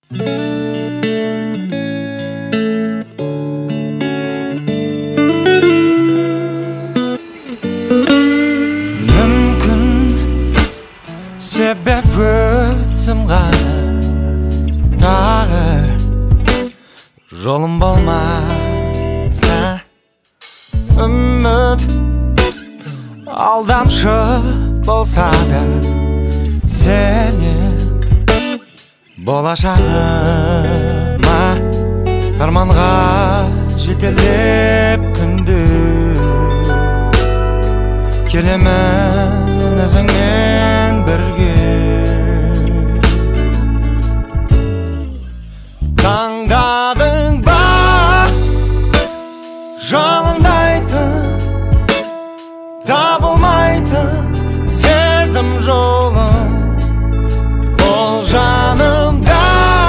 Мүмкін себеп өзім ғана, дағы жолым болмаса. Үміт алдамшы болса да, сенен болашағыма арманға жетелеп күнді келемін өзіңмен бірге. Таңдадың ба жалындайтын, табылмайтын сезім жолын? Ол жанымда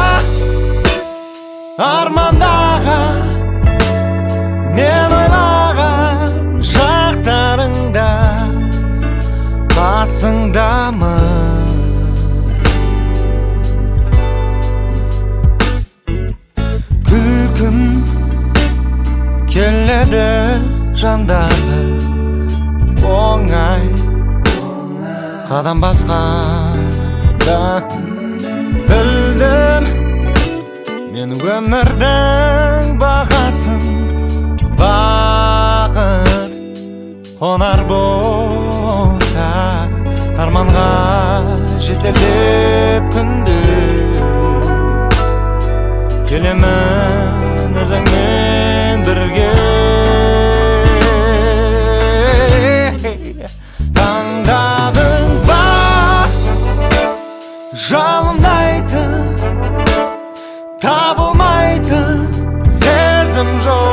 армандаған, мен ойлаған шақтарыңда қасыңдамын. Күлкім келеді жандарға, оңай қадам басқанда. Білдім мен өмірдің бағасын, бақыт қонар болса арманға жетелеп күнді келемін өзіңмен бірге. Таңдадың ба жалындайтын, табылмайтын сезім жоқ?